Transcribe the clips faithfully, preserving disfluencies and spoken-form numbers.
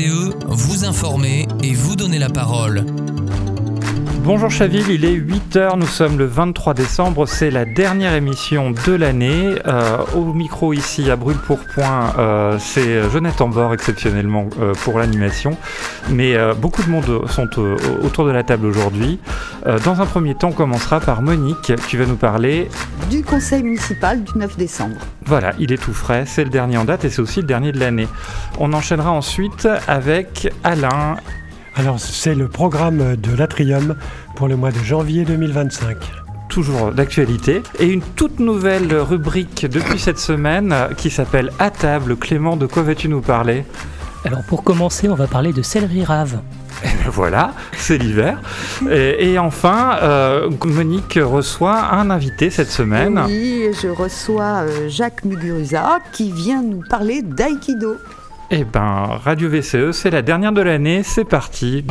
C E, vous informer et vous donner la parole. Bonjour Chaville, il est huit heures, nous sommes le vingt-trois décembre, c'est la dernière émission de l'année. Euh, au micro ici à Brûle-Pourpoint, euh, c'est Jonathan Bord exceptionnellement euh, pour l'animation. Mais euh, beaucoup de monde sont euh, autour de la table aujourd'hui. Euh, dans un premier temps, on commencera par Monique qui va nous parler du conseil municipal du neuf décembre. Voilà, il est tout frais, c'est le dernier en date et c'est aussi le dernier de l'année. On enchaînera ensuite avec Alain. Alors, c'est le programme de l'Atrium pour le mois de janvier deux mille vingt-cinq. Toujours d'actualité. Et une toute nouvelle rubrique depuis cette semaine qui s'appelle « À table ». Clément, de quoi vas-tu nous parler ? Alors, pour commencer, on va parler de céleri rave. Et ben voilà, c'est l'hiver. Et, et enfin, euh, Monique reçoit un invité cette semaine. Oui, je reçois euh, Jacques Muguruza qui vient nous parler d'aïkido. Eh ben, Radio V C E, c'est la dernière de l'année, c'est parti.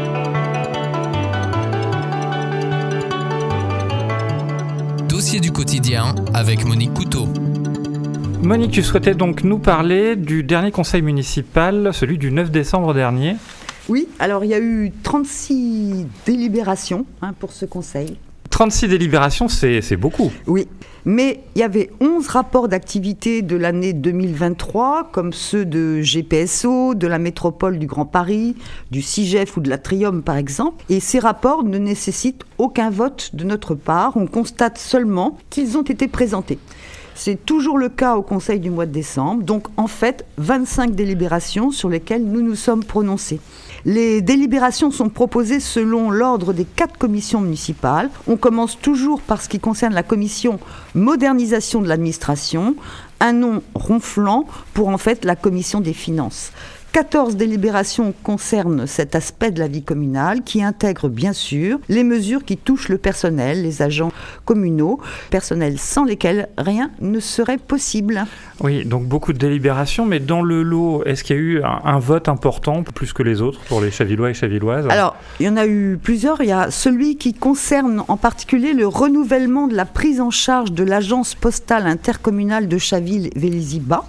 Dossier du quotidien avec Monique Couteau. Monique, tu souhaitais donc nous parler du dernier conseil municipal, celui du neuf décembre dernier. Oui, alors il y a eu trente-six délibérations hein, pour ce conseil. trente-six délibérations, c'est, c'est beaucoup. Oui, mais il y avait onze rapports d'activité de l'année deux mille vingt-trois, comme ceux de G P S O, de la métropole du Grand Paris, du CIGEF ou de l'Atrium par exemple. Et ces rapports ne nécessitent aucun vote de notre part. On constate seulement qu'ils ont été présentés. C'est toujours le cas au Conseil du mois de décembre. Donc en fait, vingt-cinq délibérations sur lesquelles nous nous sommes prononcés. Les délibérations sont proposées selon l'ordre des quatre commissions municipales. On commence toujours par ce qui concerne la commission modernisation de l'administration, un nom ronflant pour en fait la commission des finances. quatorze délibérations concernent cet aspect de la vie communale qui intègre bien sûr les mesures qui touchent le personnel, les agents communaux, personnel sans lesquels rien ne serait possible. Oui, donc beaucoup de délibérations, mais dans le lot, est-ce qu'il y a eu un, un vote important, plus que les autres, pour les Chavillois et Chavilloises ? Alors, il y en a eu plusieurs. Il y a celui qui concerne en particulier le renouvellement de la prise en charge de l'agence postale intercommunale de Chaville-Vélizy-Bas,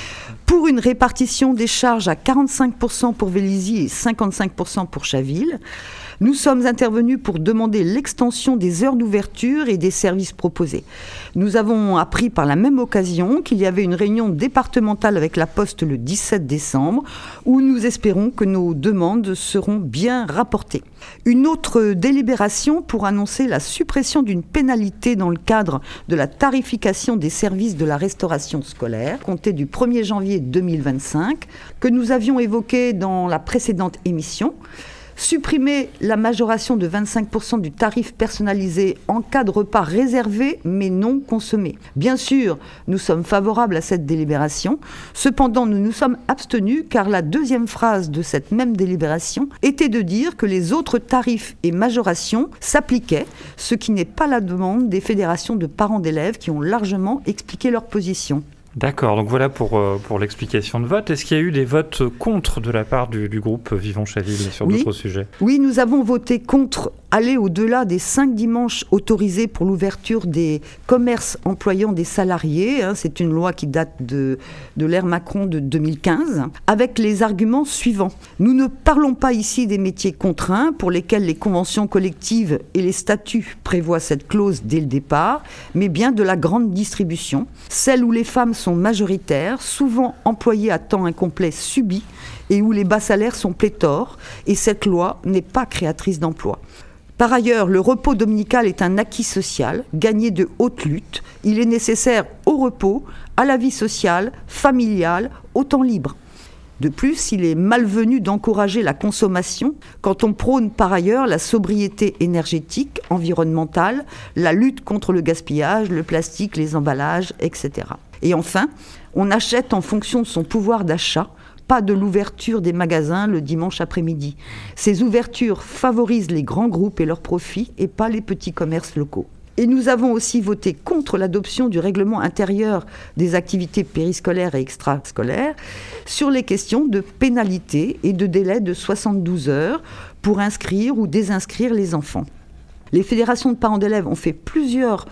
pour une répartition des charges à quarante-cinq pour cent pour Vélizy et cinquante-cinq pour cent pour Chaville. Nous sommes intervenus pour demander l'extension des heures d'ouverture et des services proposés. Nous avons appris par la même occasion qu'il y avait une réunion départementale avec la Poste le dix-sept décembre où nous espérons que nos demandes seront bien rapportées. Une autre délibération pour annoncer la suppression d'une pénalité dans le cadre de la tarification des services de la restauration scolaire, comptée du premier janvier deux mille vingt-cinq, que nous avions évoquée dans la précédente émission. Supprimer la majoration de vingt-cinq pour cent du tarif personnalisé en cas de repas réservé mais non consommé. Bien sûr, nous sommes favorables à cette délibération. Cependant, nous nous sommes abstenus car la deuxième phrase de cette même délibération était de dire que les autres tarifs et majorations s'appliquaient, ce qui n'est pas la demande des fédérations de parents d'élèves qui ont largement expliqué leur position. D'accord, donc voilà pour, euh, pour l'explication de vote. Est-ce qu'il y a eu des votes contre de la part du, du groupe Vivons Chaville sur oui. d'autres sujets ? Oui, nous avons voté contre aller au-delà des cinq dimanches autorisés pour l'ouverture des commerces employant des salariés. Hein, c'est une loi qui date de, de l'ère Macron de deux mille quinze, avec les arguments suivants. Nous ne parlons pas ici des métiers contraints pour lesquels les conventions collectives et les statuts prévoient cette clause dès le départ, mais bien de la grande distribution, celle où les femmes sont majoritaires, souvent employées à temps incomplet subi et où les bas salaires sont pléthores, et cette loi n'est pas créatrice d'emplois. Par ailleurs, le repos dominical est un acquis social, gagné de haute lutte. Il est nécessaire au repos, à la vie sociale, familiale, au temps libre. De plus, il est malvenu d'encourager la consommation quand on prône par ailleurs la sobriété énergétique, environnementale, la lutte contre le gaspillage, le plastique, les emballages, et cetera. Et enfin, on achète en fonction de son pouvoir d'achat, pas de l'ouverture des magasins le dimanche après-midi. Ces ouvertures favorisent les grands groupes et leurs profits et pas les petits commerces locaux. Et nous avons aussi voté contre l'adoption du règlement intérieur des activités périscolaires et extrascolaires sur les questions de pénalité et de délai de soixante-douze heures pour inscrire ou désinscrire les enfants. Les fédérations de parents d'élèves ont fait plusieurs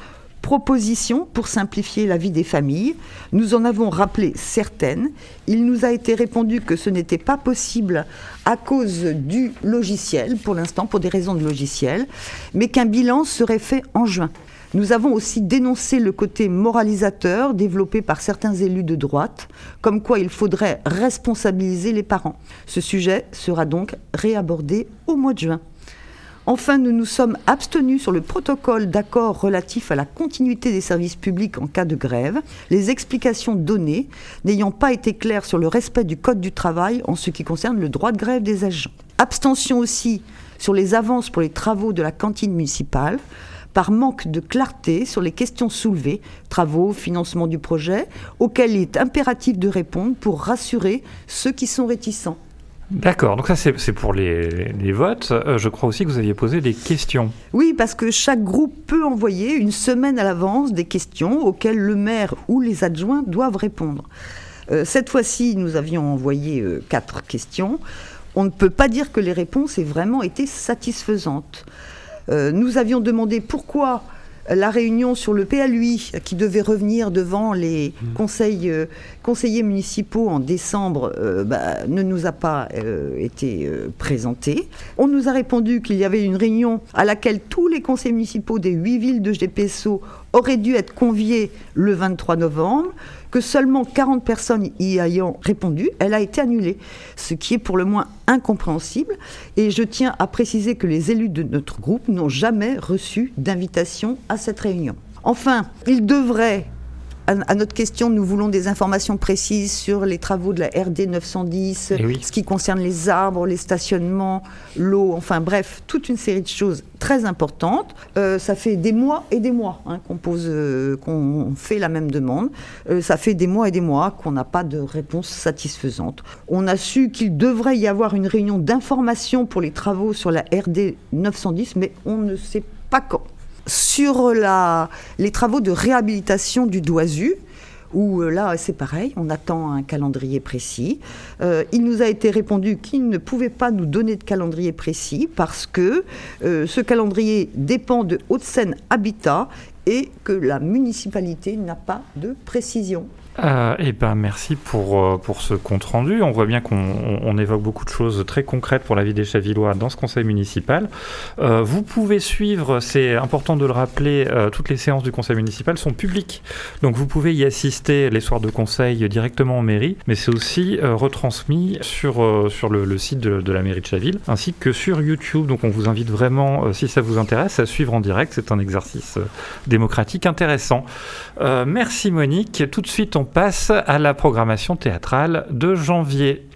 propositions pour simplifier la vie des familles. Nous en avons rappelé certaines. Il nous a été répondu que ce n'était pas possible à cause du logiciel, pour l'instant, pour des raisons de logiciel, mais qu'un bilan serait fait en juin. Nous avons aussi dénoncé le côté moralisateur développé par certains élus de droite, comme quoi il faudrait responsabiliser les parents. Ce sujet sera donc réabordé au mois de juin. Enfin, nous nous sommes abstenus sur le protocole d'accord relatif à la continuité des services publics en cas de grève, les explications données n'ayant pas été claires sur le respect du Code du travail en ce qui concerne le droit de grève des agents. Abstention aussi sur les avances pour les travaux de la cantine municipale, par manque de clarté sur les questions soulevées, travaux, financement du projet, auxquels il est impératif de répondre pour rassurer ceux qui sont réticents. D'accord, donc ça c'est, c'est pour les, les votes. Euh, je crois aussi que vous aviez posé des questions. Oui, parce que chaque groupe peut envoyer une semaine à l'avance des questions auxquelles le maire ou les adjoints doivent répondre. Euh, cette fois-ci, nous avions envoyé euh, quatre questions. On ne peut pas dire que les réponses aient vraiment été satisfaisantes. Euh, nous avions demandé pourquoi la réunion sur le P L U I, qui devait revenir devant les conseils, euh, conseillers municipaux en décembre, euh, bah, ne nous a pas euh, été euh, présentée. On nous a répondu qu'il y avait une réunion à laquelle tous les conseils municipaux des huit villes de G P S O auraient dû être conviés le vingt-trois novembre, que seulement quarante personnes y ayant répondu, elle a été annulée, ce qui est pour le moins incompréhensible. Et je tiens à préciser que les élus de notre groupe n'ont jamais reçu d'invitation à cette réunion. Enfin, il devrait, à notre question, nous voulons des informations précises sur les travaux de la R D neuf cent dix, oui. Ce qui concerne les arbres, les stationnements, l'eau, enfin bref, toute une série de choses très importantes. Euh, ça fait des mois et des mois hein, qu'on pose, euh, qu'on fait la même demande. Euh, ça fait des mois et des mois qu'on n'a pas de réponse satisfaisante. On a su qu'il devrait y avoir une réunion d'information pour les travaux sur la R D neuf cent dix, mais on ne sait pas quand. Sur la, les travaux de réhabilitation du Doisu, où euh, là c'est pareil, on attend un calendrier précis. Euh, il nous a été répondu qu'il ne pouvait pas nous donner de calendrier précis parce que euh, ce calendrier dépend de Hauts-de-Seine Habitat et que la municipalité n'a pas de précision. Euh, eh ben merci pour, euh, pour ce compte-rendu. On voit bien qu'on on, on évoque beaucoup de choses très concrètes pour la vie des Chavillois dans ce conseil municipal. Euh, vous pouvez suivre, c'est important de le rappeler, euh, toutes les séances du conseil municipal sont publiques. Donc vous pouvez y assister les soirs de conseil directement en mairie, mais c'est aussi euh, retransmis sur, euh, sur le, le site de, de la mairie de Chaville, ainsi que sur YouTube. Donc on vous invite vraiment, euh, si ça vous intéresse, à suivre en direct. C'est un exercice euh, démocratique intéressant. Euh, merci Monique. Tout de suite, on passe à la programmation théâtrale de janvier.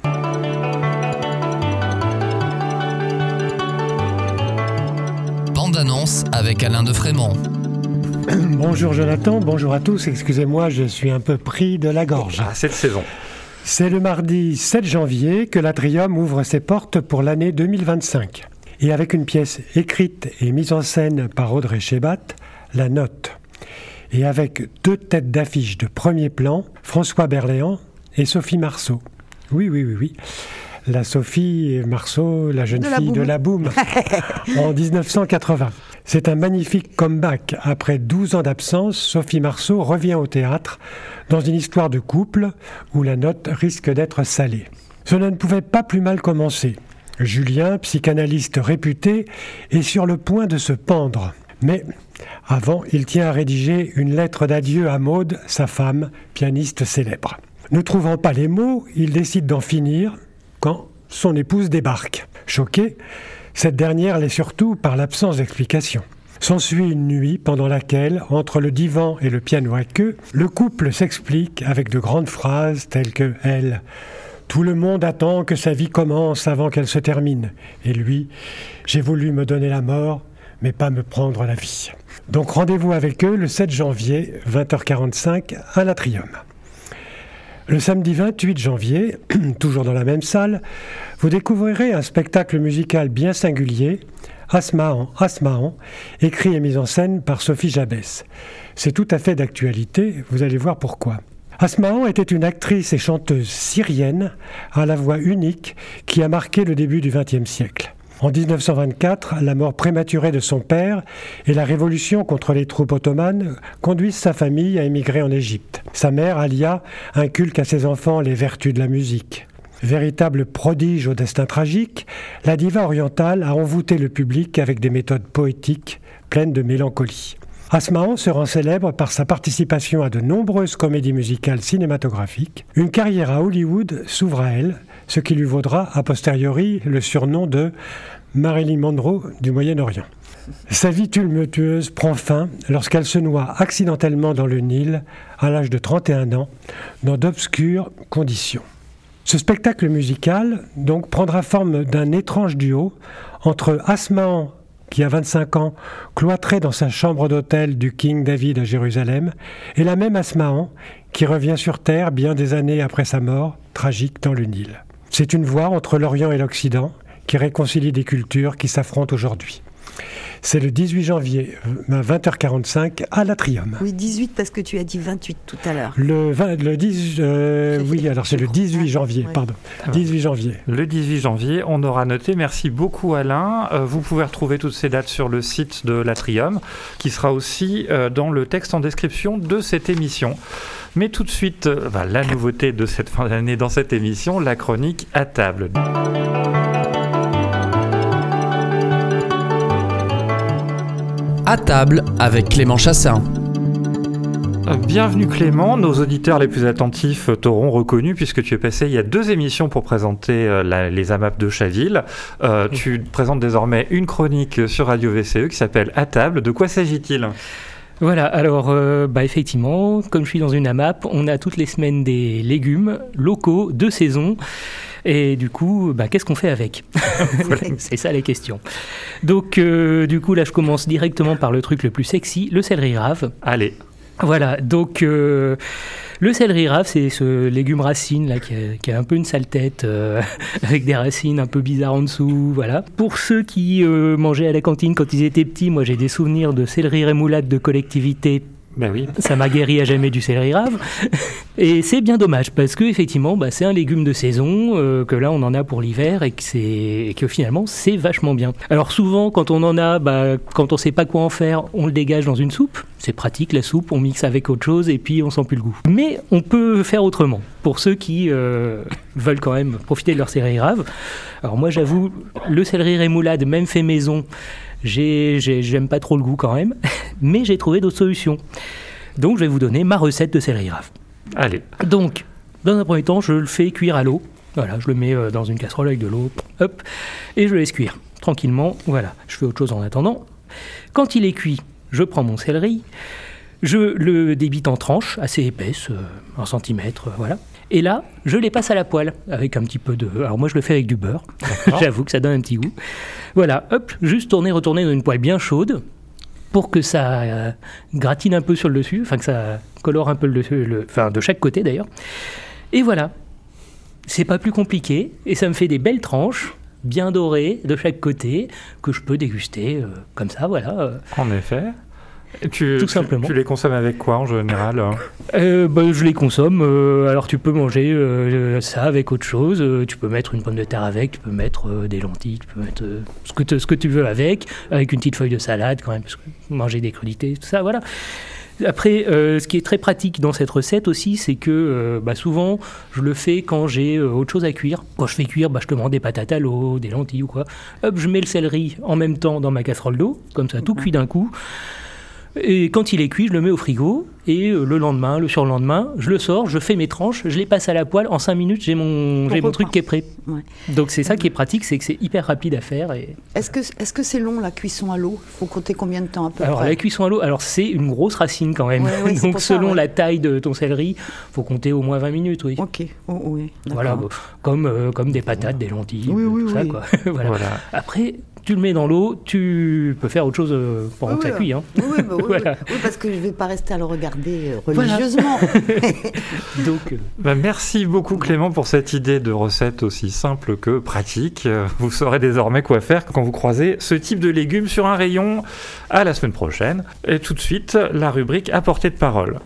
Bande-annonce avec Alain de Frémont. Bonjour Jonathan, bonjour à tous. Excusez-moi, je suis un peu pris de la gorge. Ah, cette saison. C'est le mardi sept janvier que l'Atrium ouvre ses portes pour l'année deux mille vingt-cinq. Et avec une pièce écrite et mise en scène par Audrey Chebat, La Note. Et avec deux têtes d'affiche de premier plan, François Berléand et Sophie Marceau. Oui, oui, oui, oui. La Sophie Marceau, la jeune de fille la de la Boum, en dix-neuf cent quatre-vingts. C'est un magnifique comeback. Après douze ans d'absence, Sophie Marceau revient au théâtre dans une histoire de couple où la note risque d'être salée. Cela ne pouvait pas plus mal commencer. Julien, psychanalyste réputé, est sur le point de se pendre. Mais avant, il tient à rédiger une lettre d'adieu à Maude, sa femme, pianiste célèbre. Ne trouvant pas les mots, il décide d'en finir quand son épouse débarque. Choquée, cette dernière l'est surtout par l'absence d'explication. S'ensuit une nuit pendant laquelle, entre le divan et le piano à queue, le couple s'explique avec de grandes phrases telles que « elle ». Tout le monde attend que sa vie commence avant qu'elle se termine. Et lui, j'ai voulu me donner la mort, mais pas me prendre la vie. Donc rendez-vous avec eux le sept janvier, vingt heures quarante-cinq, à l'Atrium. Le samedi vingt-huit janvier, toujours dans la même salle, vous découvrirez un spectacle musical bien singulier, Asmahan, Asmahan, écrit et mis en scène par Sophie Jabès. C'est tout à fait d'actualité, vous allez voir pourquoi. Asmahan était une actrice et chanteuse syrienne à la voix unique qui a marqué le début du vingtième siècle. En dix-neuf cent vingt-quatre, la mort prématurée de son père et la révolution contre les troupes ottomanes conduisent sa famille à émigrer en Égypte. Sa mère, Alia, inculque à ses enfants les vertus de la musique. Véritable prodige au destin tragique, la diva orientale a envoûté le public avec des méthodes poétiques pleines de mélancolie. Asma'an se rend célèbre par sa participation à de nombreuses comédies musicales cinématographiques. Une carrière à Hollywood s'ouvre à elle, ce qui lui vaudra a posteriori le surnom de Marilyn Monroe du Moyen-Orient. Sa vie tumultueuse prend fin lorsqu'elle se noie accidentellement dans le Nil à l'âge de trente et un ans, dans d'obscures conditions. Ce spectacle musical donc prendra forme d'un étrange duo entre Asma'an, qui a vingt-cinq ans, cloîtrée dans sa chambre d'hôtel du King David à Jérusalem, et la même Asma'an qui revient sur Terre bien des années après sa mort, tragique dans le Nil. C'est une voie entre l'Orient et l'Occident qui réconcilie des cultures qui s'affrontent aujourd'hui. C'est le dix-huit janvier, à vingt heures quarante-cinq, à l'Atrium. Oui, dix-huit parce que tu as dit vingt-huit tout à l'heure. Le, vingt, le dix, euh, oui, alors c'est le dix-huit janvier, oui. pardon. dix-huit janvier. Le dix-huit janvier, on aura noté. Merci beaucoup Alain. Euh, vous pouvez retrouver toutes ces dates sur le site de l'Atrium, qui sera aussi euh, dans le texte en description de cette émission. Mais tout de suite, euh, bah, la nouveauté de cette fin d'année dans cette émission, la chronique à table. À table avec Clément Chassin. Bienvenue Clément, nos auditeurs les plus attentifs t'auront reconnu puisque tu es passé il y a deux émissions pour présenter euh, la, les A M A P de Chaville. Euh, oui. Tu présentes désormais une chronique sur Radio V C E qui s'appelle À table. De quoi s'agit-il ? Voilà, alors euh, bah effectivement, comme je suis dans une A M A P, on a toutes les semaines des légumes locaux de saison. Et du coup, bah, qu'est-ce qu'on fait avec ? C'est ça les questions. Donc, euh, du coup, là, je commence directement par le truc le plus sexy, le céleri rave. Allez. Voilà, donc euh, le céleri rave, c'est ce légume racine là, qui, a, qui a un peu une sale tête, euh, avec des racines un peu bizarres en dessous, voilà. Pour ceux qui euh, mangeaient à la cantine quand ils étaient petits, moi j'ai des souvenirs de céleri rémoulade de collectivité. Ben oui. Ça m'a guéri à jamais du céleri rave. Et c'est bien dommage, parce que effectivement, bah, c'est un légume de saison, euh, que là on en a pour l'hiver, et que, c'est... et que finalement c'est vachement bien. Alors souvent, quand on en a, bah, quand on sait pas quoi en faire, on le dégage dans une soupe. C'est pratique la soupe, on mixe avec autre chose, et puis on sent plus le goût. Mais on peut faire autrement, pour ceux qui euh, veulent quand même profiter de leur céleri rave. Alors moi j'avoue, le céleri rémoulade, même fait maison, J'ai, j'ai, j'aime pas trop le goût quand même, mais j'ai trouvé d'autres solutions. Donc je vais vous donner ma recette de céleri rave. Allez. Donc, dans un premier temps, je le fais cuire à l'eau. Voilà, je le mets dans une casserole avec de l'eau, hop, et je le laisse cuire tranquillement. Voilà, je fais autre chose en attendant. Quand il est cuit, je prends mon céleri, je le débite en tranches assez épaisses, un centimètre, voilà. Et là, je les passe à la poêle avec un petit peu de... Alors moi, je le fais avec du beurre. J'avoue que ça donne un petit goût. Voilà, hop, juste tourner, retourner dans une poêle bien chaude pour que ça euh, gratine un peu sur le dessus, enfin que ça colore un peu le dessus, le, enfin de chaque côté d'ailleurs. Et voilà, c'est pas plus compliqué et ça me fait des belles tranches bien dorées de chaque côté que je peux déguster euh, comme ça, voilà. Euh. En effet. Tu, Tout tu, simplement. Tu les consommes avec quoi en général ? euh, bah, Je les consomme. Euh, alors tu peux manger euh, ça avec autre chose. Euh, tu peux mettre une pomme de terre avec. Tu peux mettre euh, des lentilles. Tu peux mettre euh, ce, que te, ce que tu veux avec. Avec une petite feuille de salade quand même. Parce que manger des crudités, tout ça, voilà. Après, euh, ce qui est très pratique dans cette recette aussi, c'est que euh, bah, souvent, je le fais quand j'ai euh, autre chose à cuire. Quand je fais cuire, bah, je te demande des patates à l'eau, des lentilles ou quoi. Hop, je mets le céleri en même temps dans ma casserole d'eau. Comme ça, tout cuit d'un coup. Et quand il est cuit, je le mets au frigo et le lendemain, le surlendemain, je le sors, je fais mes tranches, je les passe à la poêle. En cinq minutes, j'ai mon, j'ai mon truc qui est prêt. Ouais. Donc c'est ça qui est pratique, c'est que c'est hyper rapide à faire. Et... Est-ce que, est-ce que c'est long la cuisson à l'eau ? Il faut compter combien de temps à peu alors, près ? La cuisson à l'eau, alors c'est une grosse racine quand même. Ouais, ouais, donc selon ça, ouais. la taille de ton céleri, il faut compter au moins vingt minutes. Oui. Ok, oh, oui. Voilà, bon, comme, euh, comme des patates, des lentilles, oui, oui, tout oui. ça. Quoi. voilà. Voilà. Après... Tu le mets dans l'eau, tu peux faire autre chose pendant oui, que ça cuit. Hein. Oui, bah, oui, voilà. oui, parce que je ne vais pas rester à le regarder religieusement. Voilà. Donc, euh... bah, merci beaucoup Clément pour cette idée de recette aussi simple que pratique. Vous saurez désormais quoi faire quand vous croisez ce type de légumes sur un rayon. À la semaine prochaine. Et tout de suite, la rubrique à portée de parole.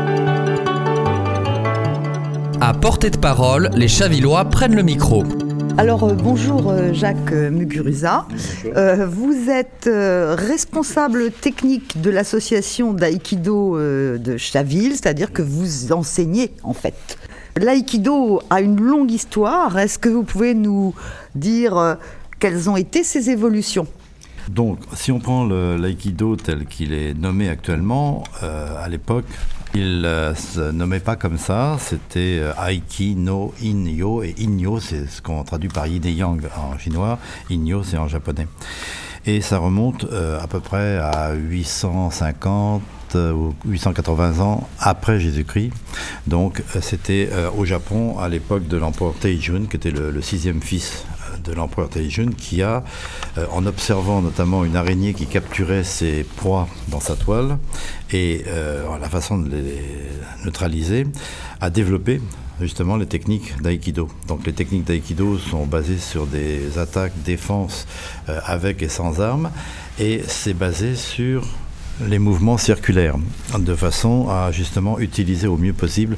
À portée de parole, les Chavillois prennent le micro. Alors euh, bonjour euh, Jacques euh, Muguruza. Euh, vous êtes euh, responsable technique de l'association d'aïkido euh, de Chaville, c'est-à-dire que vous enseignez en fait. L'aïkido a une longue histoire. Est-ce que vous pouvez nous dire euh, quelles ont été ses évolutions ? Donc, si on prend le, l'aïkido tel qu'il est nommé actuellement, euh, à l'époque, il ne euh, se nommait pas comme ça, c'était euh, Aiki no In-yo, et In-yo, c'est ce qu'on traduit par Yin et Yang en chinois, In-yo, c'est en japonais. Et ça remonte euh, à peu près à huit cent cinquante ou huit cent quatre-vingts ans après Jésus-Christ. Donc, euh, c'était euh, au Japon, à l'époque de l'empereur Taijun, qui était le, le sixième fils de l'empereur Taijun, qui a, euh, en observant notamment une araignée qui capturait ses proies dans sa toile, et euh, la façon de les neutraliser, a développé justement les techniques d'aïkido. Donc les techniques d'aïkido sont basées sur des attaques, défenses euh, avec et sans armes, et c'est basé sur les mouvements circulaires, de façon à justement utiliser au mieux possible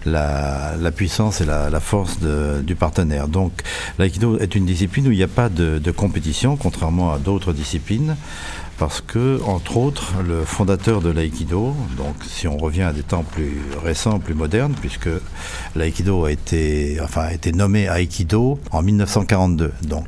la, la puissance et la, la force de, du partenaire. Donc l'aïkido est une discipline où il n'y a pas de, de compétition, contrairement à d'autres disciplines, parce que, entre autres, le fondateur de l'aïkido, donc si on revient à des temps plus récents, plus modernes, puisque l'aïkido a été, enfin, a été nommé aïkido en mille neuf cent quarante-deux. Donc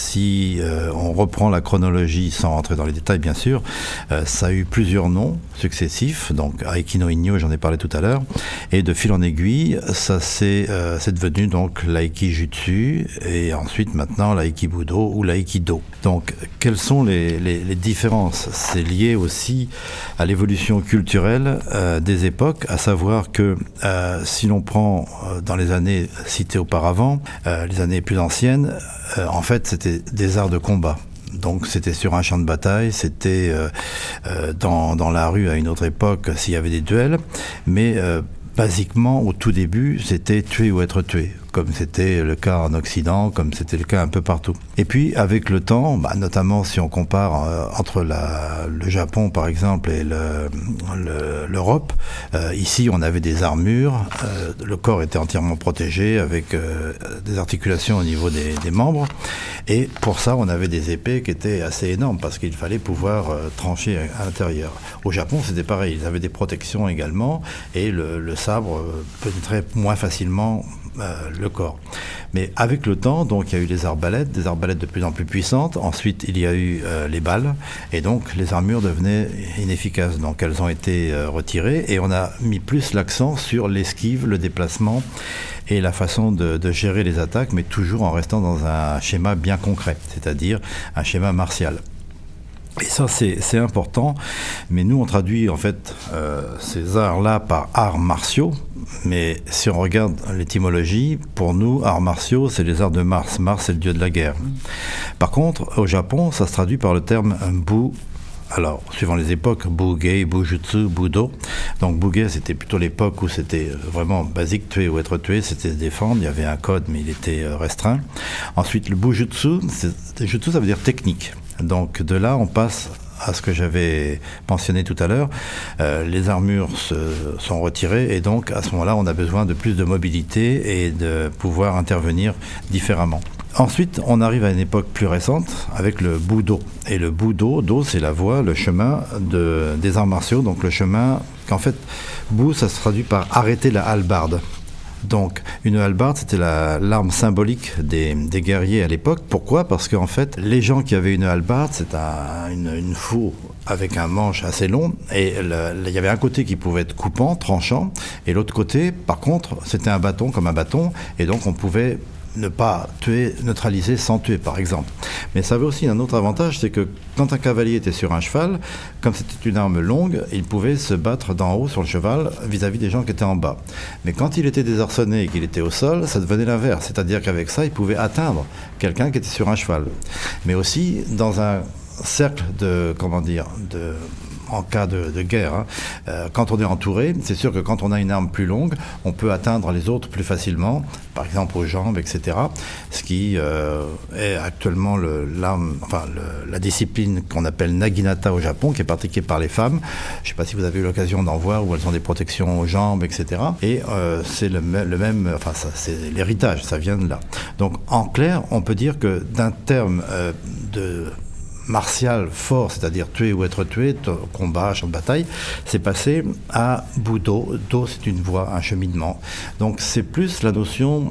si euh, on reprend la chronologie sans rentrer dans les détails, bien sûr, euh, ça a eu plusieurs noms successifs, donc Aikino Inyo, j'en ai parlé tout à l'heure, et de fil en aiguille, ça c'est, euh, c'est devenu donc l'aikijutsu, et ensuite maintenant l'aikibudo ou l'aïkido. Donc quelles sont les, les, les différences ? C'est lié aussi à l'évolution culturelle euh, des époques, à savoir que euh, si l'on prend euh, dans les années citées auparavant, euh, les années plus anciennes, euh, en fait c'était des arts de combat. Donc c'était sur un champ de bataille, c'était euh, euh, dans, dans la rue à une autre époque s'il y avait des duels, mais euh, basiquement au tout début c'était tuer ou être tué, comme c'était le cas en Occident, comme c'était le cas un peu partout. Et puis, avec le temps, bah, notamment si on compare euh, entre la, le Japon, par exemple, et le, le, l'Europe, euh, ici, on avait des armures, euh, le corps était entièrement protégé, avec euh, des articulations au niveau des, des membres, et pour ça, on avait des épées qui étaient assez énormes, parce qu'il fallait pouvoir euh, trancher à l'intérieur. Au Japon, c'était pareil, ils avaient des protections également, et le, le sabre euh, pénétrait moins facilement Euh, le corps. Mais avec le temps, donc il y a eu les arbalètes, des arbalètes de plus en plus puissantes. Ensuite, il y a eu euh, les balles, et donc les armures devenaient inefficaces. Donc elles ont été euh, retirées, et on a mis plus l'accent sur l'esquive, le déplacement et la façon de, de gérer les attaques, mais toujours en restant dans un schéma bien concret, c'est-à-dire un schéma martial. Et ça, c'est, c'est important, mais nous, on traduit en fait euh, ces arts-là par arts martiaux, mais si on regarde l'étymologie, pour nous, arts martiaux, c'est les arts de Mars. Mars, c'est le dieu de la guerre. Par contre, au Japon, ça se traduit par le terme bu. Alors, suivant les époques, Bugei, Bujutsu, Budo. Donc, Bugei, c'était plutôt l'époque où c'était vraiment basique, tuer ou être tué, c'était se défendre. Il y avait un code, mais il était restreint. Ensuite, le Bujutsu, c'est, Jutsu, ça veut dire technique. Donc, de là, on passe à ce que j'avais mentionné tout à l'heure. Euh, les armures se, sont retirées, et donc, à ce moment-là, on a besoin de plus de mobilité et de pouvoir intervenir différemment. Ensuite, on arrive à une époque plus récente avec le Budo. Et le Budo, do, c'est la voie, le chemin de, des arts martiaux. Donc le chemin, qu'en fait, Bu, ça se traduit par arrêter la hallebarde. Donc, une hallebarde, c'était la, l'arme symbolique des, des guerriers à l'époque. Pourquoi ? Parce qu'en fait, les gens qui avaient une hallebarde, c'est un, une, une faux avec un manche assez long, et il y avait un côté qui pouvait être coupant, tranchant, et l'autre côté, par contre, c'était un bâton comme un bâton, et donc on pouvait ne pas tuer, neutraliser sans tuer, par exemple. Mais ça avait aussi un autre avantage, c'est que quand un cavalier était sur un cheval, comme c'était une arme longue, il pouvait se battre d'en haut sur le cheval vis-à-vis des gens qui étaient en bas. Mais quand il était désarçonné et qu'il était au sol, ça devenait l'inverse. C'est-à-dire qu'avec ça, il pouvait atteindre quelqu'un qui était sur un cheval. Mais aussi, dans un cercle de, comment dire, de... en cas de, de guerre. Hein. Euh, quand on est entouré, c'est sûr que quand on a une arme plus longue, on peut atteindre les autres plus facilement, par exemple aux jambes, et cetera. Ce qui euh, est actuellement le, l'arme, enfin, le, la discipline qu'on appelle Naginata au Japon, qui est pratiquée par les femmes. Je ne sais pas si vous avez eu l'occasion d'en voir, où elles ont des protections aux jambes, et cetera. Et euh, c'est le, le même, enfin, ça, c'est l'héritage, ça vient de là. Donc, en clair, on peut dire que d'un terme euh, de martial fort, c'est-à-dire tuer ou être tué, combat, champ de bataille, c'est passé à Budo. Do, c'est une voie, un cheminement. Donc c'est plus la notion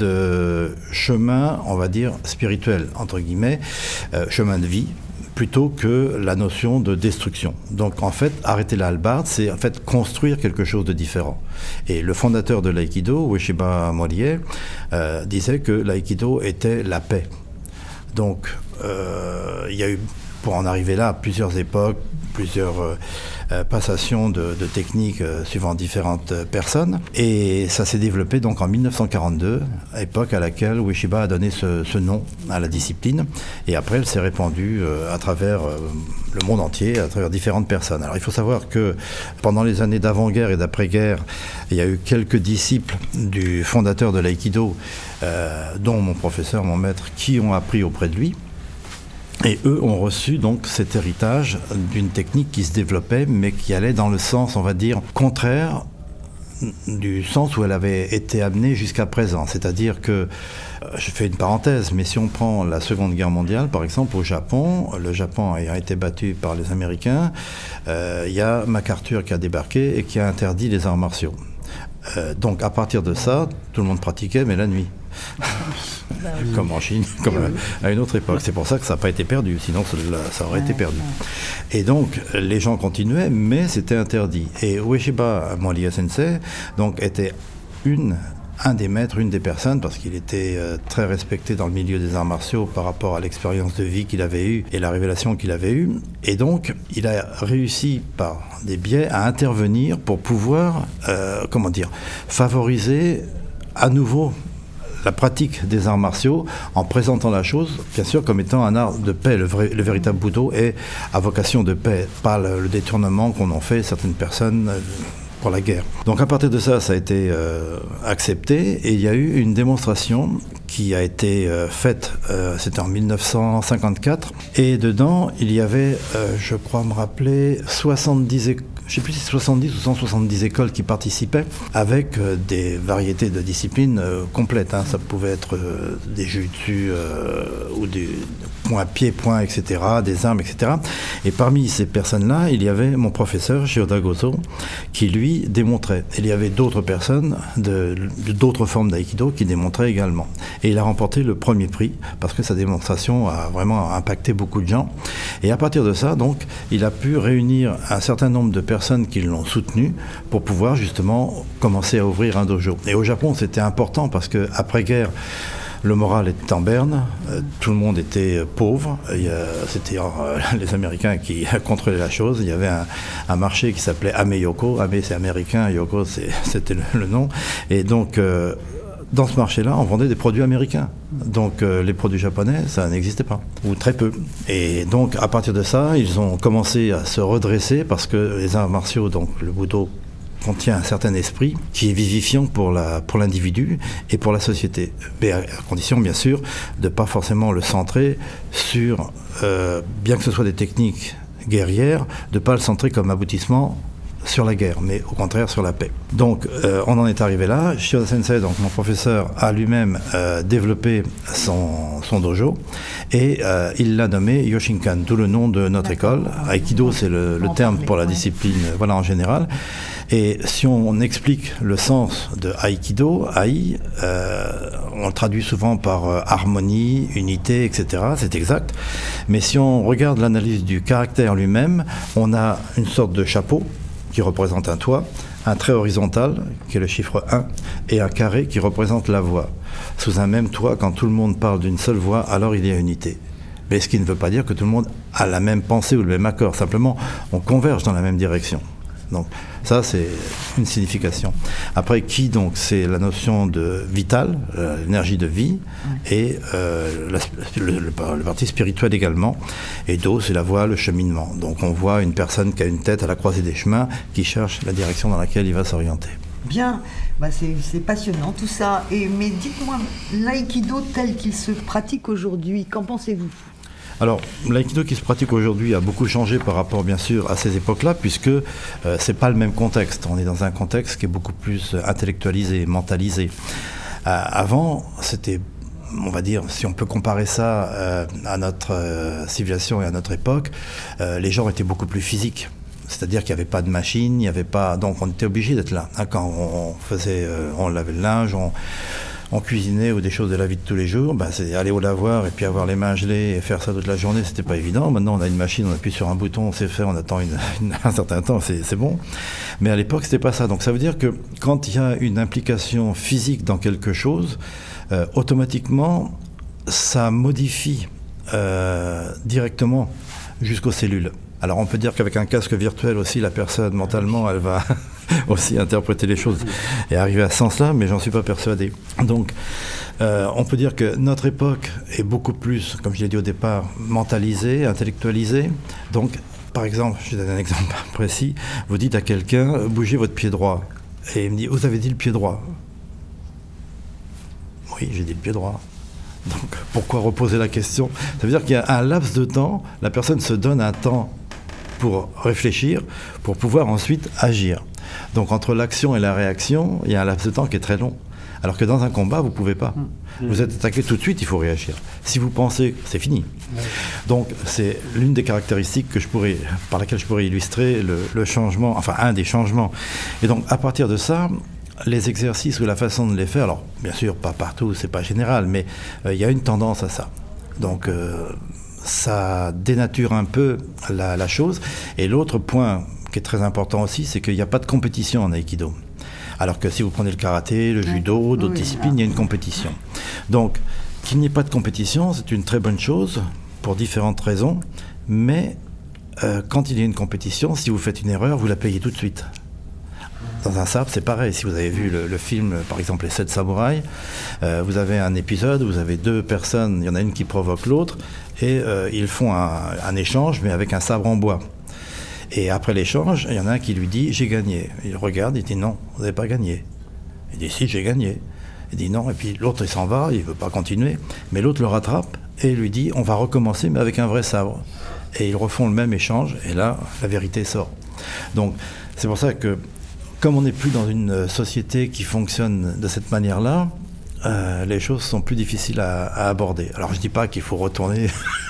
de chemin, on va dire, spirituel, entre guillemets, euh, chemin de vie, plutôt que la notion de destruction. Donc en fait, arrêter la hallebarde, c'est en fait construire quelque chose de différent. Et le fondateur de l'aïkido, Ueshiba Morie, euh, disait que l'aïkido était la paix. Donc, euh, il y a eu, pour en arriver là, plusieurs époques, plusieurs euh, euh, passations de, de techniques euh, suivant différentes euh, personnes. Et ça s'est développé donc en dix-neuf cent quarante-deux, époque à laquelle Ueshiba a donné ce, ce nom à la discipline. Et après, elle s'est répandue euh, à travers euh, le monde entier, à travers différentes personnes. Alors, il faut savoir que pendant les années d'avant-guerre et d'après-guerre, il y a eu quelques disciples du fondateur de l'aïkido, euh, dont mon professeur, mon maître, qui ont appris auprès de lui. Et eux ont reçu donc cet héritage d'une technique qui se développait, mais qui allait dans le sens, on va dire, contraire du sens où elle avait été amenée jusqu'à présent. C'est-à-dire que, je fais une parenthèse, mais si on prend la Seconde Guerre mondiale, par exemple, au Japon, le Japon ayant été battu par les Américains, euh, il y a MacArthur qui a débarqué et qui a interdit les arts martiaux. Euh, donc à partir de ça, tout le monde pratiquait, mais la nuit. Bah oui. Comme en Chine, comme oui. à, à une autre époque. C'est pour ça que ça n'a pas été perdu, sinon ça, ça aurait ouais, été perdu. Ouais. Et donc, les gens continuaient, mais c'était interdit. Et Ueshiba Morie Sensei donc, était une, un des maîtres, une des personnes, parce qu'il était euh, très respecté dans le milieu des arts martiaux par rapport à l'expérience de vie qu'il avait eue et la révélation qu'il avait eue. Et donc, il a réussi par des biais à intervenir pour pouvoir, euh, comment dire, favoriser à nouveau la pratique des arts martiaux en présentant la chose, bien sûr, comme étant un art de paix. Le, vrai, le véritable Budo est à vocation de paix, pas le, le détournement qu'on en fait certaines personnes euh, pour la guerre. Donc à partir de ça, ça a été euh, accepté et il y a eu une démonstration qui a été euh, faite, euh, c'était en dix-neuf cent cinquante-quatre, et dedans, il y avait, euh, je crois me rappeler, soixante-dix écoles, je ne sais plus si c'est soixante-dix ou cent soixante-dix écoles qui participaient, avec euh, des variétés de disciplines euh, complètes. Hein. Ça pouvait être euh, des jutsu euh, ou des points à pied, points, et cetera, des armes, et cetera. Et parmi ces personnes-là, il y avait mon professeur, Shioda Gozo, qui lui démontrait. Il y avait d'autres personnes de, de, d'autres formes d'aïkido qui démontraient également. Et il a remporté le premier prix parce que sa démonstration a vraiment impacté beaucoup de gens. Et à partir de ça, donc, il a pu réunir un certain nombre de personnes qui l'ont soutenu pour pouvoir justement commencer à ouvrir un dojo. Et au Japon, c'était important parce qu'après-guerre, le moral était en berne, euh, tout le monde était pauvre, et, euh, c'était euh, les Américains qui contrôlaient la chose. Il y avait un, un marché qui s'appelait Ame-Yoko, Ame c'est américain, Yoko c'est, c'était le, le nom, et donc euh, dans ce marché-là, on vendait des produits américains. Donc euh, les produits japonais, ça n'existait pas, ou très peu. Et donc à partir de ça, ils ont commencé à se redresser parce que les arts martiaux, donc le Budo, contient un certain esprit qui est vivifiant pour, la, pour l'individu et pour la société. Mais à, à condition, bien sûr, de ne pas forcément le centrer sur, euh, bien que ce soit des techniques guerrières, de ne pas le centrer comme aboutissement sur la guerre, mais au contraire sur la paix. Donc euh, on en est arrivé là. Shioda Sensei, donc mon professeur, a lui-même euh, développé son, son dojo et euh, il l'a nommé Yoshinkan, d'où le nom de notre école. Aikido, c'est le, le terme pour la discipline, voilà, en général. Et si on explique le sens de Aikido, Ai, euh, on le traduit souvent par euh, harmonie, unité, et cetera. C'est exact. Mais si on regarde l'analyse du caractère lui-même, on a une sorte de chapeau qui représente un toit, un trait horizontal, qui est le chiffre un, et un carré qui représente la voix. Sous un même toit, quand tout le monde parle d'une seule voix, alors il y a unité. Mais ce qui ne veut pas dire que tout le monde a la même pensée ou le même accord. Simplement, on converge dans la même direction. Donc ça, c'est une signification. Après, ki, donc, c'est la notion de vital, euh, l'énergie de vie, ouais. et euh, la, le, le, le parti spirituel également. Et do, c'est la voie, le cheminement. Donc on voit une personne qui a une tête à la croisée des chemins, qui cherche la direction dans laquelle il va s'orienter. Bien, bah c'est, c'est passionnant tout ça. Et, mais dites-moi, l'aïkido tel qu'il se pratique aujourd'hui, qu'en pensez-vous ? Alors, l'aïkido qui se pratique aujourd'hui a beaucoup changé par rapport, bien sûr, à ces époques-là, puisque euh, c'est pas le même contexte. On est dans un contexte qui est beaucoup plus intellectualisé, mentalisé. Euh, avant, c'était, on va dire, si on peut comparer ça euh, à notre euh, civilisation et à notre époque, euh, les gens étaient beaucoup plus physiques. C'est-à-dire qu'il n'y avait pas de machine, il n'y avait pas... Donc on était obligé d'être là. Hein, quand on faisait, euh, on lavait le linge, on... on cuisinait ou des choses de la vie de tous les jours, ben c'est aller au lavoir et puis avoir les mains gelées et faire ça toute la journée, c'était pas évident. Maintenant, on a une machine, on appuie sur un bouton, on sait faire, on attend une, une, un certain temps, c'est, c'est bon. Mais à l'époque, c'était pas ça. Donc ça veut dire que quand il y a une implication physique dans quelque chose, euh, automatiquement, ça modifie euh, directement jusqu'aux cellules. Alors on peut dire qu'avec un casque virtuel aussi, la personne mentalement, elle va aussi interpréter les choses et arriver à ce sens-là, mais j'en suis pas persuadé. Donc euh, on peut dire que notre époque est beaucoup plus, comme je l'ai dit au départ, mentalisée, intellectualisée. Donc par exemple, je vais donner un exemple précis, vous dites à quelqu'un, bougez votre pied droit. Et il me dit, vous avez dit le pied droit ? Oui, j'ai dit le pied droit. Donc pourquoi reposer la question ? Ça veut dire qu'il y a un laps de temps, la personne se donne un temps pour réfléchir, pour pouvoir ensuite agir. Donc entre l'action et la réaction, il y a un laps de temps qui est très long. Alors que dans un combat, vous ne pouvez pas. Mmh. Vous êtes attaqué tout de suite, il faut réagir. Si vous pensez, c'est fini. Mmh. Donc c'est l'une des caractéristiques que je pourrais, par laquelle je pourrais illustrer le, le changement, enfin un des changements. Et donc à partir de ça, les exercices ou la façon de les faire, alors bien sûr pas partout, c'est pas général, mais il euh, y a une tendance à ça. Donc euh, ça dénature un peu la, la chose. Et l'autre point qui est très important aussi, c'est qu'il n'y a pas de compétition en aïkido. Alors que si vous prenez le karaté, le judo, d'autres oui, disciplines, il y a une compétition. Donc qu'il n'y ait pas de compétition, c'est une très bonne chose pour différentes raisons, mais euh, quand il y a une compétition, si vous faites une erreur, vous la payez tout de suite. Dans un sabre, c'est pareil. Si vous avez vu le, le film, par exemple, Les Sept Samouraïs, euh, vous avez un épisode où vous avez deux personnes, il y en a une qui provoque l'autre, et euh, ils font un, un échange, mais avec un sabre en bois. Et après l'échange, il y en a un qui lui dit « j'ai gagné ». Il regarde, il dit « non, vous n'avez pas gagné ». Il dit « si, j'ai gagné ». Il dit « non ». Et puis l'autre, il s'en va, il ne veut pas continuer. Mais l'autre le rattrape et lui dit « on va recommencer, mais avec un vrai sabre ». Et ils refont le même échange, et là, la vérité sort. Donc, c'est pour ça que comme on n'est plus dans une société qui fonctionne de cette manière-là, euh, les choses sont plus difficiles à, à aborder. Alors je ne dis pas qu'il faut retourner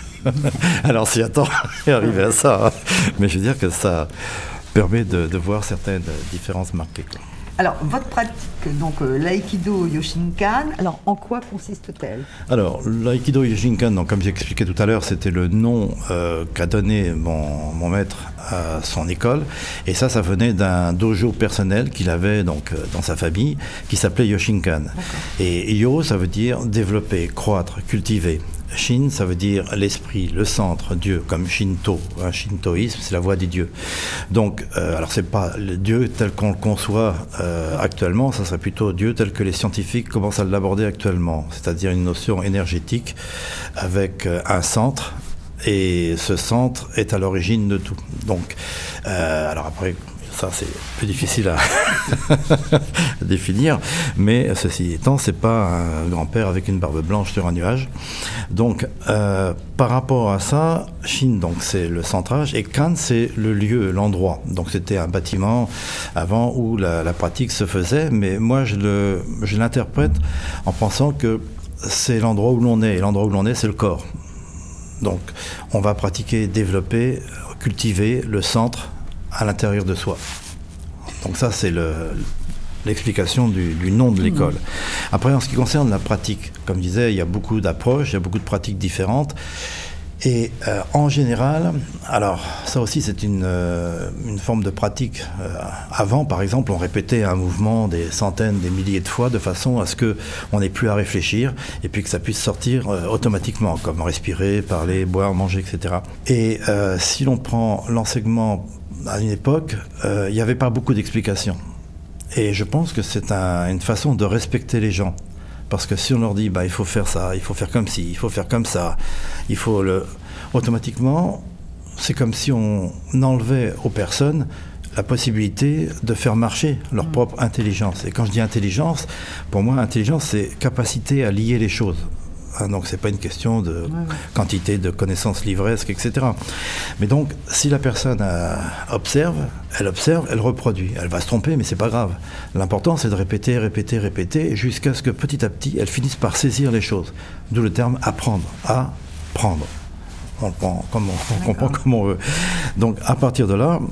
à l'ancien temps et arriver à ça, hein. Mais je veux dire que ça permet de, de voir certaines différences marquées, quoi. Alors, votre pratique, donc euh, l'aïkido Yoshinkan, alors en quoi consiste-t-elle ? Alors, l'aïkido Yoshinkan, donc, comme j'expliquais tout à l'heure, c'était le nom euh, qu'a donné mon, mon maître à son école. Et ça, ça venait d'un dojo personnel qu'il avait donc, euh, dans sa famille, qui s'appelait Yoshinkan. D'accord. Et Yo, ça veut dire développer, croître, cultiver. Shin, ça veut dire l'esprit, le centre, Dieu, comme Shinto. Hein, shintoïsme, c'est la voie des dieux. Donc, euh, alors c'est pas le Dieu tel qu'on le conçoit euh, actuellement, ça serait plutôt Dieu tel que les scientifiques commencent à l'aborder actuellement, c'est-à-dire une notion énergétique avec euh, un centre, et ce centre est à l'origine de tout. Donc, euh, alors après, ça c'est plus difficile à définir, mais ceci étant, c'est pas un grand-père avec une barbe blanche sur un nuage. Donc, euh, par rapport à ça, Shin, donc c'est le centrage, et Kan, c'est le lieu, l'endroit. Donc c'était un bâtiment avant où la, la pratique se faisait, mais moi je, le, je l'interprète en pensant que c'est l'endroit où l'on est, et l'endroit où l'on est, c'est le corps. Donc on va pratiquer, développer, cultiver le centre à l'intérieur de soi. Donc ça, c'est le, l'explication du, du nom de l'école. Après, en ce qui concerne la pratique, comme je disais, il y a beaucoup d'approches, il y a beaucoup de pratiques différentes. Et euh, en général, alors ça aussi c'est une, euh, une forme de pratique. Euh, avant, par exemple, on répétait un mouvement des centaines, des milliers de fois de façon à ce qu'on n'ait plus à réfléchir et puis que ça puisse sortir euh, automatiquement, comme respirer, parler, boire, manger, et cetera. Et euh, si l'on prend l'enseignement à une époque, euh, il n'y avait pas beaucoup d'explications. Et je pense que c'est un, une façon de respecter les gens. Parce que si on leur dit, bah, il faut faire ça, il faut faire comme ci, il faut faire comme ça, il faut le... Automatiquement, c'est comme si on enlevait aux personnes la possibilité de faire marcher leur mmh. propre intelligence. Et quand je dis intelligence, pour moi, intelligence, c'est capacité à lier les choses. Hein, donc, c'est pas une question de ouais, ouais. quantité de connaissances livresques, et cetera. Mais donc, si la personne euh, observe, elle observe, elle reproduit. Elle va se tromper, mais c'est pas grave. L'important, c'est de répéter, répéter, répéter, jusqu'à ce que petit à petit, elle finisse par saisir les choses. D'où le terme apprendre, apprendre. On le prend comme on, on comprend comme on veut. Donc, à partir de là,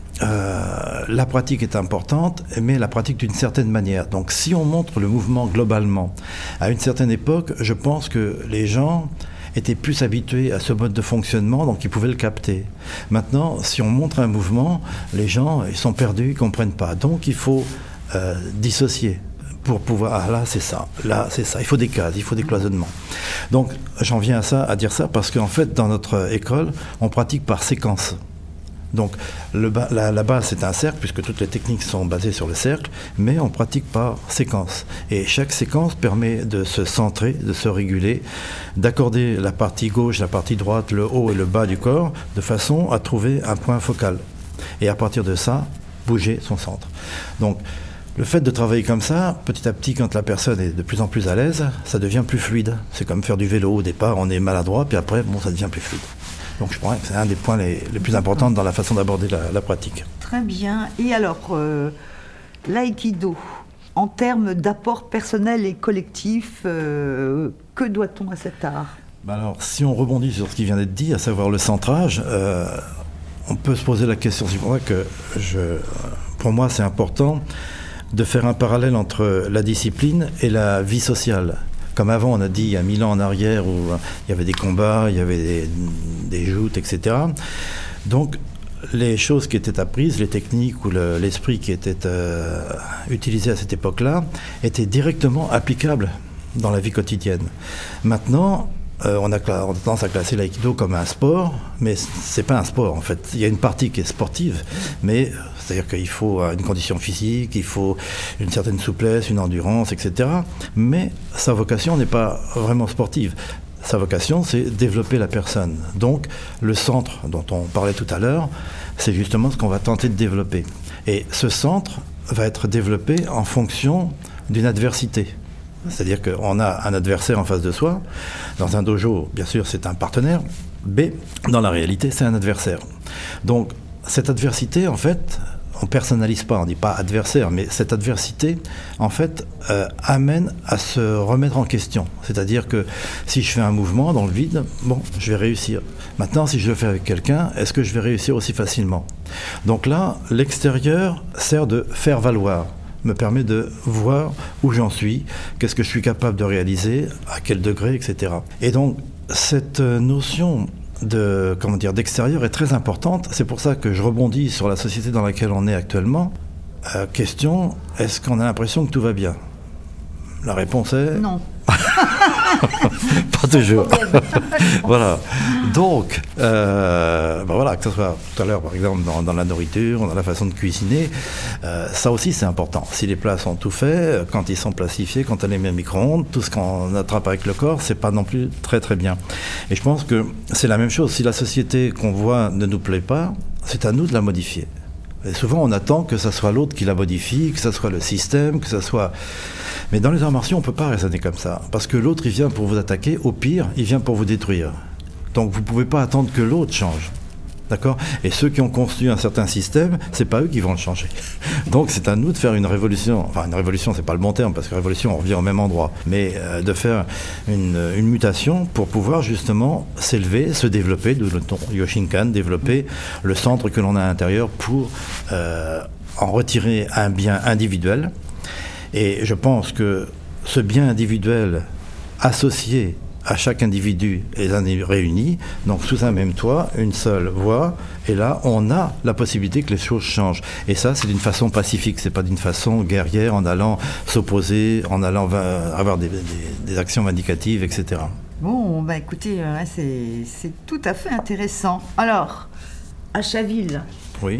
Euh, la pratique est importante, mais la pratique d'une certaine manière. Donc si on montre le mouvement globalement, à une certaine époque, je pense que les gens étaient plus habitués à ce mode de fonctionnement, donc ils pouvaient le capter. Maintenant, si on montre un mouvement, les gens, ils sont perdus, ils ne comprennent pas. Donc il faut euh, dissocier pour pouvoir... Ah là, c'est ça, là, c'est ça. Il faut des cases, il faut des cloisonnements. Donc j'en viens à ça, à dire ça, parce qu'en fait, dans notre école, on pratique par séquence. Donc le ba- la, la base c'est un cercle, puisque toutes les techniques sont basées sur le cercle, mais on pratique par séquence. Et chaque séquence permet de se centrer, de se réguler, d'accorder la partie gauche, la partie droite, le haut et le bas du corps, de façon à trouver un point focal. Et à partir de ça, bouger son centre. Donc le fait de travailler comme ça, petit à petit, quand la personne est de plus en plus à l'aise, ça devient plus fluide. C'est comme faire du vélo. Au départ, on est maladroit, puis après, bon, ça devient plus fluide. Donc je crois que c'est un des points les, les plus importants dans la façon d'aborder la, la pratique. Très bien. Et alors, euh, l'aïkido, en termes d'apport personnel et collectif, euh, que doit-on à cet art ? Ben alors, si on rebondit sur ce qui vient d'être dit, à savoir le centrage, euh, on peut se poser la question. C'est pour ça que je, pour moi, c'est important de faire un parallèle entre la discipline et la vie sociale. Comme avant, on a dit il y a mille ans en arrière où il y avait des combats, il y avait des, des joutes, et cetera. Donc, les choses qui étaient apprises, les techniques ou le, l'esprit qui était euh, utilisé à cette époque-là, étaient directement applicables dans la vie quotidienne. Maintenant, euh, on, a, on a tendance à classer l'aïkido comme un sport, mais c'est pas un sport en fait. Il y a une partie qui est sportive, mais c'est-à-dire qu'il faut une condition physique, il faut une certaine souplesse, une endurance, et cetera. Mais sa vocation n'est pas vraiment sportive. Sa vocation, c'est développer la personne. Donc, le centre dont on parlait tout à l'heure, c'est justement ce qu'on va tenter de développer. Et ce centre va être développé en fonction d'une adversité. C'est-à-dire qu'on a un adversaire en face de soi. Dans un dojo, bien sûr, c'est un partenaire. Mais dans la réalité, c'est un adversaire. Donc, cette adversité, en fait, on ne personnalise pas, on ne dit pas adversaire, mais cette adversité, en fait, euh, amène à se remettre en question. C'est-à-dire que si je fais un mouvement dans le vide, bon, je vais réussir. Maintenant, si je le fais avec quelqu'un, est-ce que je vais réussir aussi facilement ? Donc là, l'extérieur sert de faire valoir, me permet de voir où j'en suis, qu'est-ce que je suis capable de réaliser, à quel degré, et cetera. Et donc, cette notion de, comment dire, d'extérieur est très importante. C'est pour ça que je rebondis sur la société dans laquelle on est actuellement. Euh, question, est-ce qu'on a l'impression que tout va bien ? La réponse est... Non. Pas toujours. Voilà. Donc, euh, ben voilà, que ce soit tout à l'heure, par exemple, dans, dans la nourriture, dans la façon de cuisiner, euh, ça aussi c'est important. Si les plats sont tout faits, quand ils sont placifiés, quand on les met au micro-ondes, tout ce qu'on attrape avec le corps, c'est pas non plus très très bien. Et je pense que c'est la même chose. Si la société qu'on voit ne nous plaît pas, c'est à nous de la modifier. Et souvent, on attend que ça soit l'autre qui la modifie, que ça soit le système, que ça soit... Mais dans les arts martiaux, on ne peut pas raisonner comme ça. Parce que l'autre, il vient pour vous attaquer. Au pire, il vient pour vous détruire. Donc, vous ne pouvez pas attendre que l'autre change. D'accord ? Et ceux qui ont construit un certain système, ce n'est pas eux qui vont le changer. Donc, c'est à nous de faire une révolution. Enfin, une révolution, ce n'est pas le bon terme, parce que révolution, on revient au même endroit. Mais euh, de faire une, une mutation pour pouvoir justement s'élever, se développer, de le ton Yoshinkan, développer le centre que l'on a à l'intérieur pour euh, en retirer un bien individuel. Et je pense que ce bien individuel associé à chaque individu et réunis, donc sous un même toit, une seule voix, et là, on a la possibilité que les choses changent. Et ça, c'est d'une façon pacifique, c'est pas d'une façon guerrière, en allant s'opposer, en allant avoir des, des, des actions vindicatives, et cetera. Bon, bah écoutez, euh, c'est, c'est tout à fait intéressant. Alors, à Chaville, oui.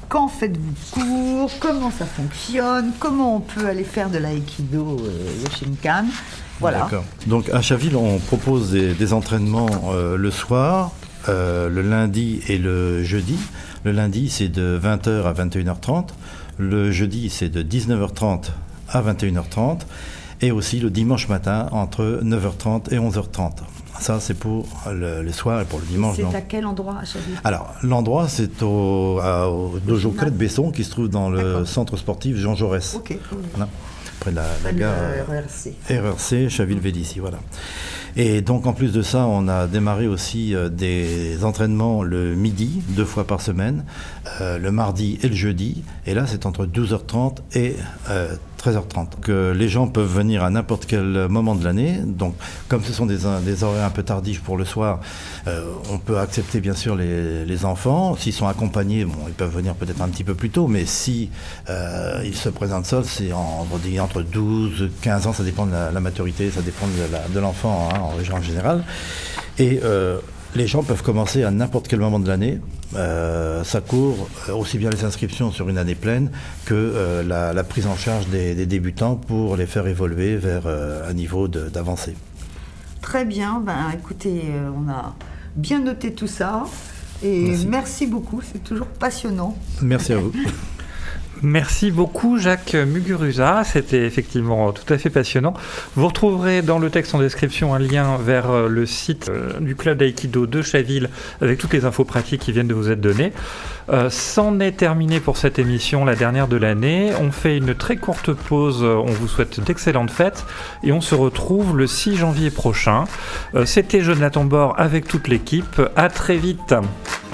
quand faites-vous cours? Comment ça fonctionne? Comment on peut aller faire de l'aïkido euh, Yoshinkan? Voilà. D'accord. Donc à Chaville, on propose des, des entraînements euh, le soir, euh, le lundi et le jeudi. Le lundi, c'est de vingt heures à vingt et une heures trente. Le jeudi, c'est de dix-neuf heures trente à vingt et une heures trente. Et aussi le dimanche matin, entre neuf heures trente et onze heures trente. Ça, c'est pour le, les soirs et pour le dimanche. C'est donc. à quel endroit à Chaville? Alors, l'endroit, c'est au, à, au dojo Crête Besson, qui se trouve dans le D'accord. centre sportif Jean Jaurès. Ok. Voilà. Près de la, la Le gare R E R C. R E R C, Chaville-Vélizy, voilà. Et donc, en plus de ça, on a démarré aussi euh, des entraînements le midi, deux fois par semaine, euh, le mardi et le jeudi. Et là, c'est entre douze heures trente et euh, treize heures trente. Donc, euh, les gens peuvent venir à n'importe quel moment de l'année. Donc, comme ce sont des, des horaires un peu tardifs pour le soir, euh, on peut accepter bien sûr les, les enfants. S'ils sont accompagnés, bon, ils peuvent venir peut-être un petit peu plus tôt, mais si euh, ils se présentent seuls, c'est en, on dit entre douze et quinze ans, ça dépend de la, la maturité, ça dépend de, la, de l'enfant, hein, en région en général. Et euh, les gens peuvent commencer à n'importe quel moment de l'année. Euh, ça court aussi bien les inscriptions sur une année pleine que euh, la, la prise en charge des, des débutants pour les faire évoluer vers euh, un niveau de, d'avancée. Très bien. Ben, écoutez, euh, on a bien noté tout ça. Et merci, merci beaucoup. C'est toujours passionnant. Merci à vous. Merci beaucoup Jacques Muguruza, c'était effectivement tout à fait passionnant. Vous retrouverez dans le texte en description un lien vers le site du club d'aïkido de Chaville avec toutes les infos pratiques qui viennent de vous être données. Euh, c'en est terminé pour cette émission, la dernière de l'année. On fait une très courte pause, on vous souhaite d'excellentes fêtes et on se retrouve le six janvier prochain. Euh, c'était Jonathan Bord avec toute l'équipe, à très vite.